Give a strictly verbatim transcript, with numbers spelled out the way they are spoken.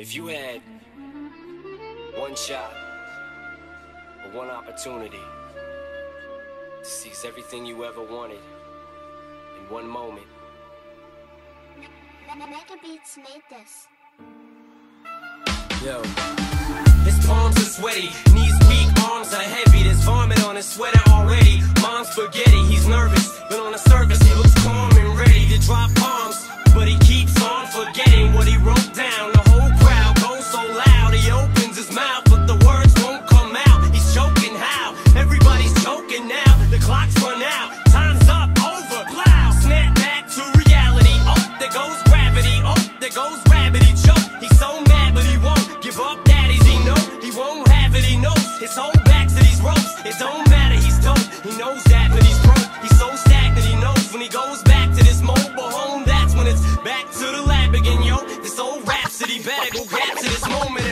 If you had one shot or one opportunity to seize everything you ever wanted in one moment. Mega Beats made this. Yo. His palms are sweaty, knees weak, arms are heavy. There's vomit on his sweater already. Mom's spaghetti, he's nervous, but on the surface he looks calm and ready to drop bombs. But he keeps on forgetting what he wrote down. The whole crowd goes so loud, he opens his mouth, but the words won't come out. He's choking how? Everybody's choking now. The clock's run out, time's up, over, loud. Snap back to reality. Oh, there goes gravity. Oh, there goes rabbit. He choke. He's so mad, but he won't give up. Daddies, he know he won't have it. He knows his whole back to these ropes. It don't matter, he's dope. He knows that, but he's broke. He's so stagnant. He knows when he goes back to this mobile home, that's when it's back to the lab again, yo. This old rhapsody better go get to this moment.